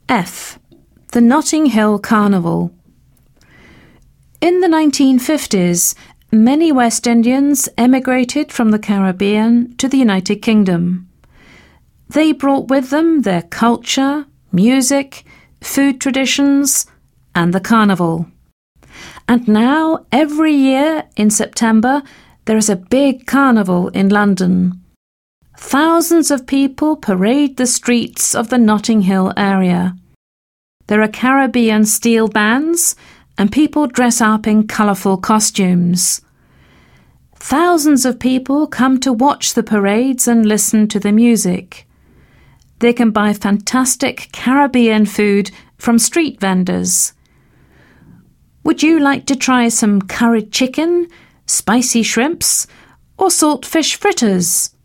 F. The Notting Hill Carnival. In the 1950s, many West Indians emigrated from the Caribbean to the United Kingdom. They brought with them their culture, music, food traditions, and the carnival. And now, every year in September, there is a big carnival in London. Thousands of people parade the streets of the Notting Hill area. There are Caribbean steel bands, and people dress up in colourful costumes. Thousands of people come to watch the parades and listen to the music. They can buy fantastic Caribbean food from street vendors. Would you like to try some curried chicken, spicy shrimps, or salt fish fritters?